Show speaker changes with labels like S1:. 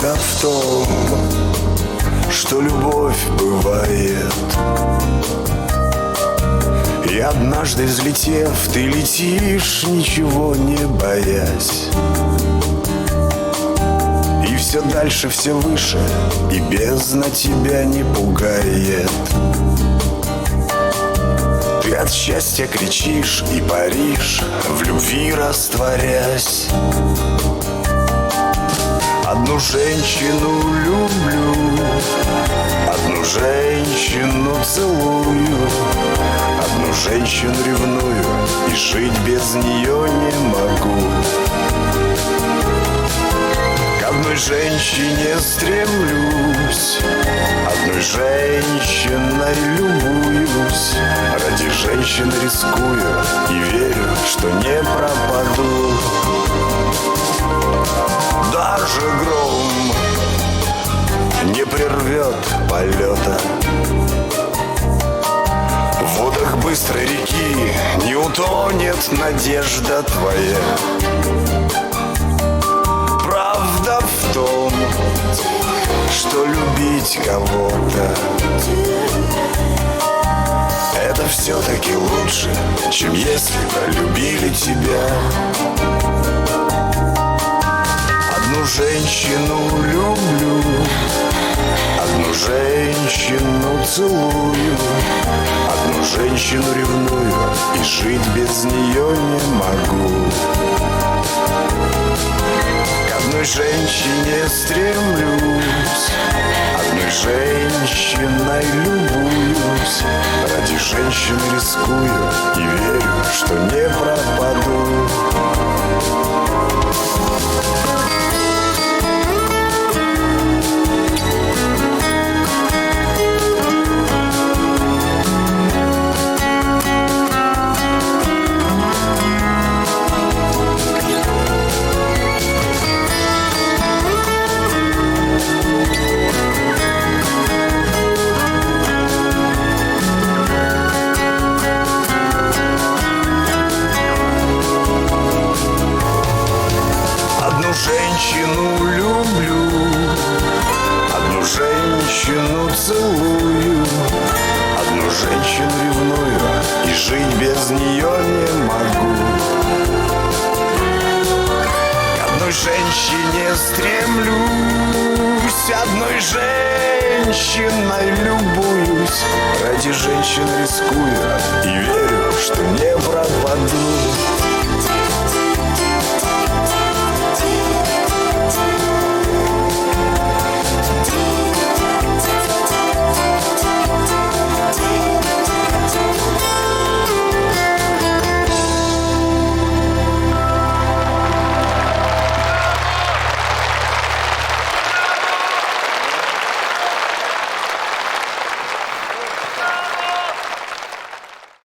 S1: Правда в том, что любовь бывает, и однажды взлетев, ты летишь, ничего не боясь. И все дальше, все выше, и бездна тебя не пугает. Ты от счастья кричишь и паришь, в любви растворясь. Одну женщину люблю, одну женщину целую, одну женщину ревную, и жить без нее не могу. К одной женщине стремлюсь, одной женщиной любуюсь, ради женщины рискую и верю, что не пропаду. Даже гром не прервет полета, в водах быстрой реки не утонет надежда твоя. Правда в том, что любить кого-то это все-таки лучше, чем если бы любили тебя. Одну женщину люблю, одну женщину целую, одну женщину ревную, и жить без нее не могу. К одной женщине стремлюсь, одной женщиной любуюсь, ради женщины рискую и верю, что не пропаду. Одну женщину люблю, одну женщину целую, одну женщину ревную, и жить без нее не могу. К одной женщине стремлюсь, одной женщиной любуюсь, ради женщин рискую и верю, что не пропаду.